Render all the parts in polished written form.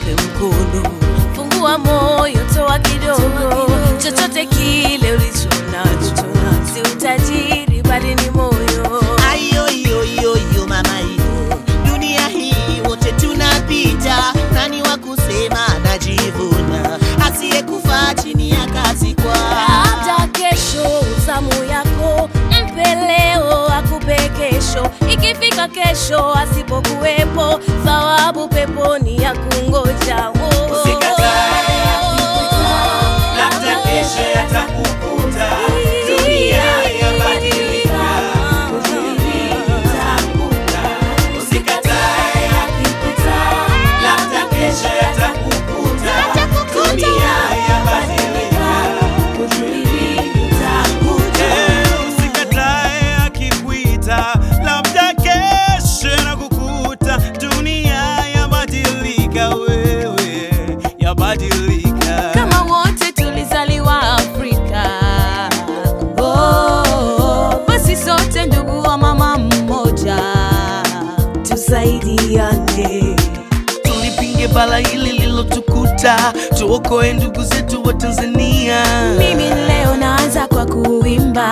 nipe mkono, fungua moyo, toa kidogo, chochote kile ulicho nacho, si utajiri bali ni moyo. Ayo yo yo yo mama yo, dunia hii wote tunapita, nani wa kusema najivuna, asiyekufa chini ya kazi kwa. Hata kesho zamu yako, mpe leo akupe kesho, ikifika kesho asipokuwepo, thawabu peponi ya kungoja. Usikatae akikuita, labda kesho yatakukuta. Dunia yabadilika, utaanguka. Usikatae akikuita, labda kesho yatakukuta. Dunia yabadilika, utaanguka. Usikatae akikuita, labda kesho yanakukuta. Dunia yabadilika, wewe yabadilika. Kama wote tulizaliwa Afrika, basi sote ndugu wa mama mmoja, tusaidiane. Tulipinge bala hili lilotukuta, tuokoe ndugu zetu wa Tanzania. Mimi leo naanza kwa kuimba,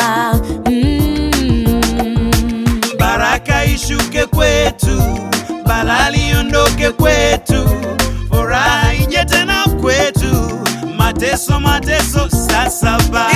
Baraka ishuke kwetu, bala liondoke kwetu, furaha ije tena kwetu. Mateso sasa bye.